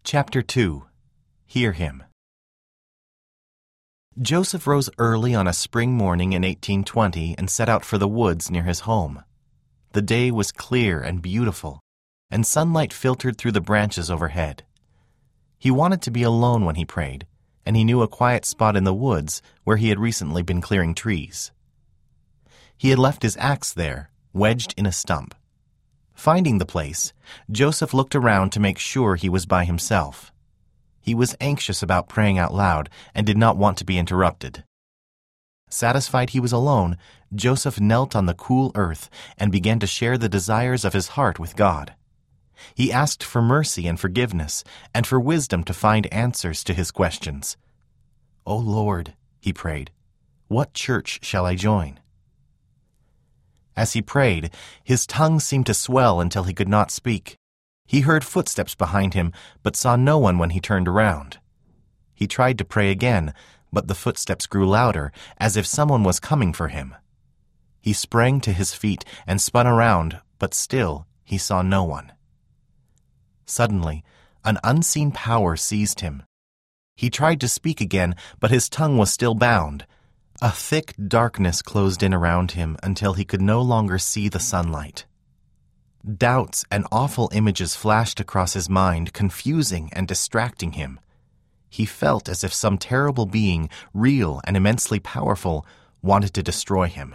Chapter 2. Hear Him. Joseph rose early on a spring morning in 1820 and set out for the woods near his home. The day was clear and beautiful, and sunlight filtered through the branches overhead. He wanted to be alone when he prayed, and he knew a quiet spot in the woods where he had recently been clearing trees. He had left his axe there, wedged in a stump. Finding the place, Joseph looked around to make sure he was by himself. He was anxious about praying out loud and did not want to be interrupted. Satisfied he was alone, Joseph knelt on the cool earth and began to share the desires of his heart with God. He asked for mercy and forgiveness and for wisdom to find answers to his questions. "O Lord," he prayed, "what church shall I join?" As he prayed, his tongue seemed to swell until he could not speak. He heard footsteps behind him, but saw no one when he turned around. He tried to pray again, but the footsteps grew louder, as if someone was coming for him. He sprang to his feet and spun around, but still he saw no one. Suddenly, an unseen power seized him. He tried to speak again, but his tongue was still bound. A thick darkness closed in around him until he could no longer see the sunlight. Doubts and awful images flashed across his mind, confusing and distracting him. He felt as if some terrible being, real and immensely powerful, wanted to destroy him.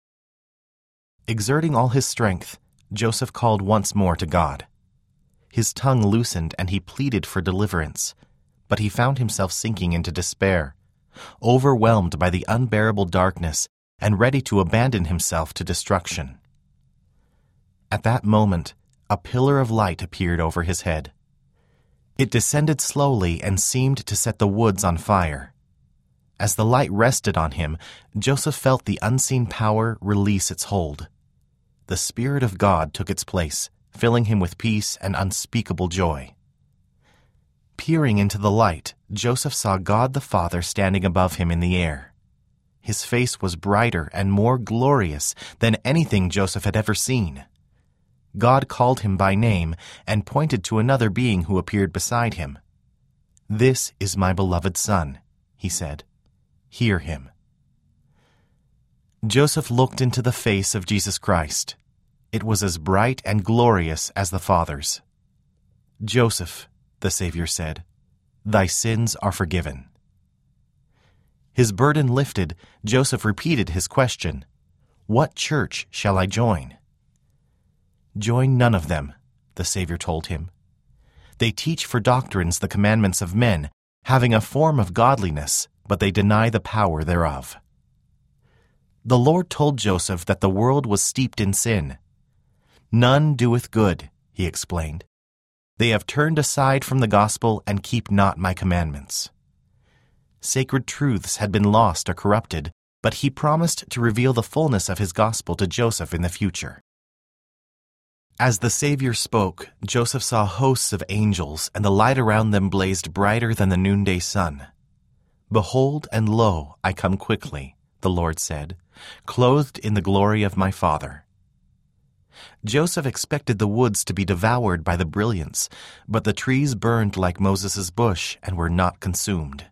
Exerting all his strength, Joseph called once more to God. His tongue loosened and he pleaded for deliverance, but he found himself sinking into despair, overwhelmed by the unbearable darkness and ready to abandon himself to destruction. At that moment, a pillar of light appeared over his head. It descended slowly and seemed to set the woods on fire. As the light rested on him, Joseph felt the unseen power release its hold. The Spirit of God took its place, filling him with peace and unspeakable joy. Peering into the light, Joseph saw God the Father standing above him in the air. His face was brighter and more glorious than anything Joseph had ever seen. God called him by name and pointed to another being who appeared beside him. "This is my beloved Son," he said. "Hear him." Joseph looked into the face of Jesus Christ. It was as bright and glorious as the Father's. "Joseph," the Savior said, "thy sins are forgiven." His burden lifted, Joseph repeated his question, "What church shall I join?" "Join none of them," the Savior told him. "They teach for doctrines the commandments of men, having a form of godliness, but they deny the power thereof." The Lord told Joseph that the world was steeped in sin. "None doeth good," he explained. "They have turned aside from the gospel and keep not my commandments." Sacred truths had been lost or corrupted, but he promised to reveal the fullness of his gospel to Joseph in the future. As the Savior spoke, Joseph saw hosts of angels, and the light around them blazed brighter than the noonday sun. "Behold, and lo, I come quickly," the Lord said, "clothed in the glory of my Father." Joseph expected the woods to be devoured by the brilliance, but the trees burned like Moses' bush and were not consumed.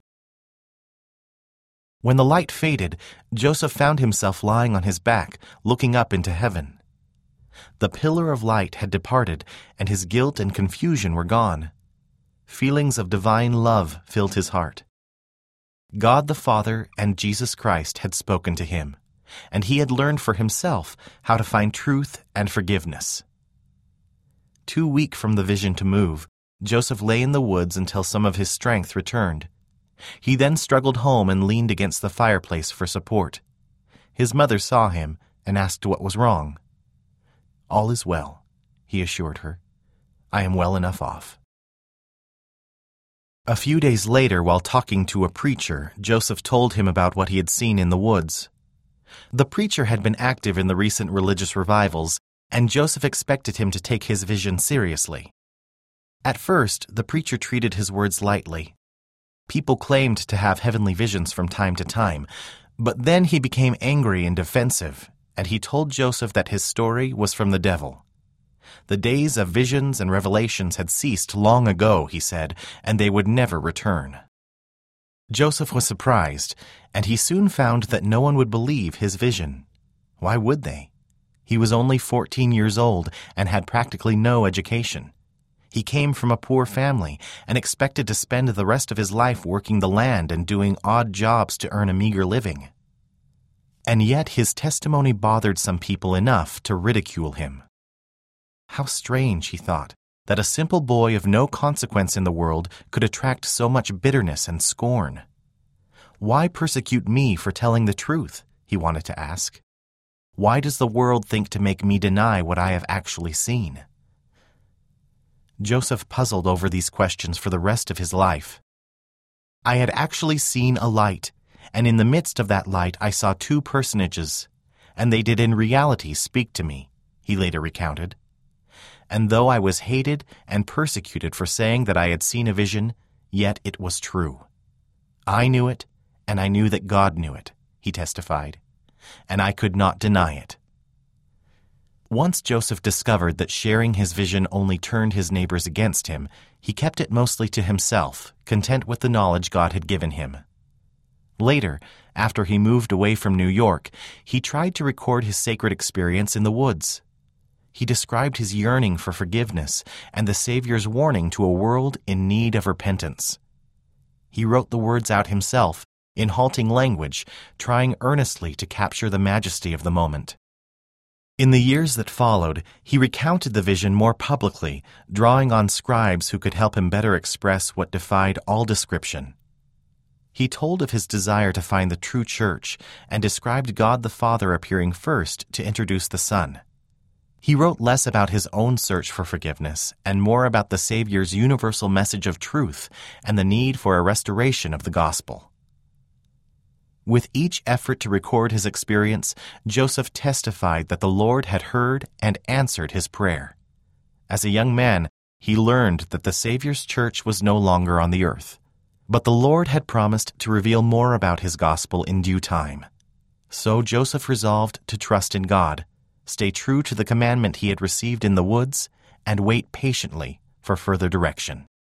When the light faded, Joseph found himself lying on his back, looking up into heaven. The pillar of light had departed, and his guilt and confusion were gone. Feelings of divine love filled his heart. God the Father and Jesus Christ had spoken to him, and he had learned for himself how to find truth and forgiveness. Too weak from the vision to move, Joseph lay in the woods until some of his strength returned. He then struggled home and leaned against the fireplace for support. His mother saw him and asked what was wrong. "All is well," he assured her. "I am well enough off." A few days later, while talking to a preacher, Joseph told him about what he had seen in the woods. The preacher had been active in the recent religious revivals, and Joseph expected him to take his vision seriously. At first, the preacher treated his words lightly. People claimed to have heavenly visions from time to time, but then he became angry and defensive, and he told Joseph that his story was from the devil. The days of visions and revelations had ceased long ago, he said, and they would never return. Joseph was surprised, and he soon found that no one would believe his vision. Why would they? He was only 14 years old and had practically no education. He came from a poor family and expected to spend the rest of his life working the land and doing odd jobs to earn a meager living. And yet his testimony bothered some people enough to ridicule him. How strange, he thought, that a simple boy of no consequence in the world could attract so much bitterness and scorn. Why persecute me for telling the truth? He wanted to ask. Why does the world think to make me deny what I have actually seen? Joseph puzzled over these questions for the rest of his life. I had actually seen a light, and in the midst of that light I saw two personages, and they did in reality speak to me, he later recounted. And though I was hated and persecuted for saying that I had seen a vision, yet it was true. I knew it, and I knew that God knew it, he testified, and I could not deny it. Once Joseph discovered that sharing his vision only turned his neighbors against him, he kept it mostly to himself, content with the knowledge God had given him. Later, after he moved away from New York, he tried to record his sacred experience in the woods. He described his yearning for forgiveness and the Savior's warning to a world in need of repentance. He wrote the words out himself, in halting language, trying earnestly to capture the majesty of the moment. In the years that followed, he recounted the vision more publicly, drawing on scribes who could help him better express what defied all description. He told of his desire to find the true church and described God the Father appearing first to introduce the Son. He wrote less about his own search for forgiveness and more about the Savior's universal message of truth and the need for a restoration of the gospel. With each effort to record his experience, Joseph testified that the Lord had heard and answered his prayer. As a young man, he learned that the Savior's church was no longer on the earth, but the Lord had promised to reveal more about his gospel in due time. So Joseph resolved to trust in God, stay true to the commandment he had received in the woods, and wait patiently for further direction.